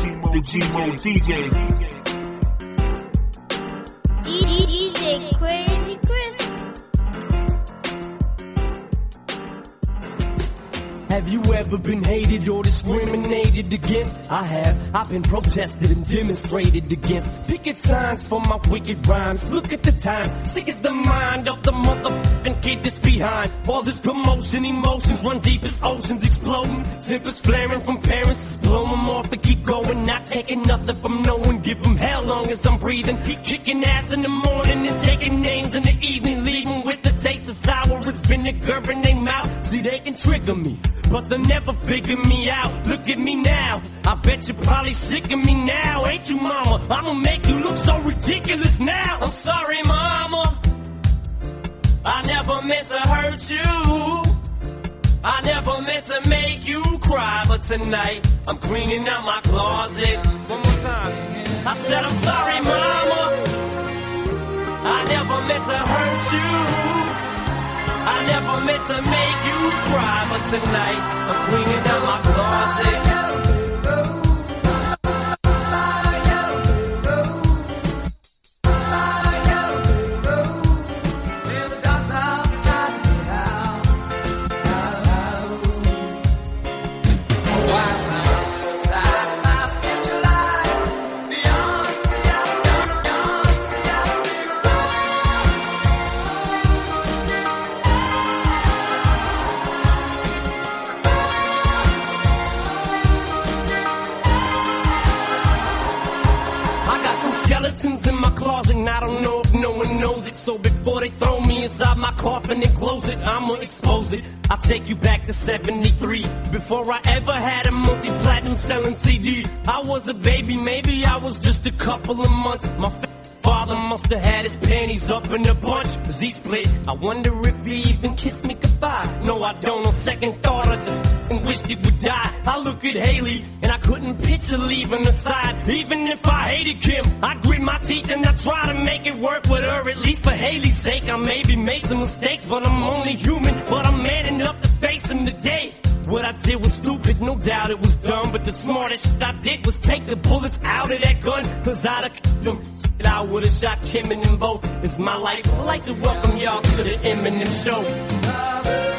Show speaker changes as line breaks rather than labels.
the G-Mode DJ.
DJ Crazy Chris.
Have you ever been hated or discriminated against? I have. I've been protested and demonstrated against. Picket signs for my wicked rhymes. Look at the times. Sick is the mind of the motherfucking kid that's behind. All this commotion, emotions run deep as oceans exploding. Tempers flaring from parents. Just blow them off and keep going. Not taking nothing from no one. Give them hell long as I'm breathing. Keep kicking ass in the morning and taking names in the evening. Leaving with the taste of sour as vinegar in their mouth. See, they can trigger me, but they'll never figure me out. Look at me now. I bet you're probably sick of me now. Ain't you, mama? I'ma make you look so ridiculous now. I'm sorry, mama. I never meant to hurt you. I never meant to make you cry. But tonight, I'm cleaning out my closet. One more time. I said, I'm sorry, mama. I never meant to hurt you. I never meant to make you cry, but tonight I'm cleaning out my closet. Skeletons in my closet, and I don't know if no one knows it. So before they throw me inside my coffin and close it, I'ma expose it. I'll take you back to 73. Before I ever had a multi-platinum selling CD. I was a baby, maybe I was just a couple of months. My father must have had his panties up in a bunch, cause he split. I wonder if he even kissed me goodbye. No, I don't. On second thought, I just wished he would die. I look at Haley, and I couldn't picture leaving her side. Even if I hated Kim, I grit my teeth and I try to make it work with her. At least for Haley's sake, I maybe made some mistakes, but I'm only human. But I'm man enough to face them today. What I did was stupid, no doubt it was dumb. But the smartest shit I did was take the bullets out of that gun. Cause I'd have killed them. Shit, I would've shot Kim and them both. It's my life. I'd like to welcome y'all to the Eminem Show.